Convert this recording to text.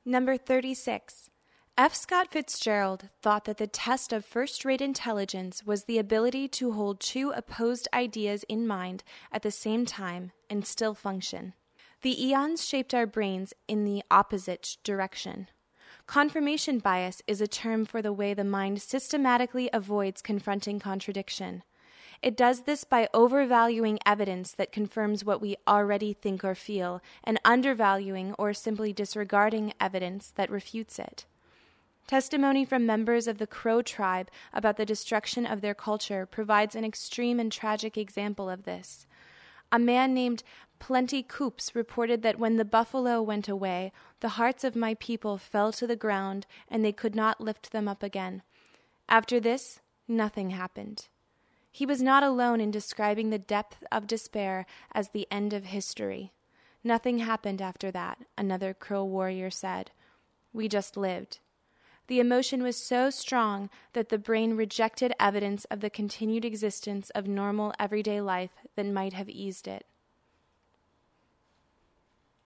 Number 36. F. Scott Fitzgerald thought that the test of first-rate intelligence was the ability to hold two opposed ideas in mind at the same time and still function. The eons shaped our brains in the opposite direction. Confirmation bias is a term for the way the mind systematically avoids confronting contradiction. It does this by overvaluing evidence that confirms what we already think or feel, and undervaluing or simply disregarding evidence that refutes it. Testimony from members of the Crow tribe about the destruction of their culture provides an extreme and tragic example of this. A man named Plenty Coops reported that when the buffalo went away, the hearts of my people fell to the ground and they could not lift them up again. After this, nothing happened. He was not alone in describing the depth of despair as the end of history. Nothing happened after that, another Crow warrior said. We just lived. The emotion was so strong that the brain rejected evidence of the continued existence of normal everyday life that might have eased it.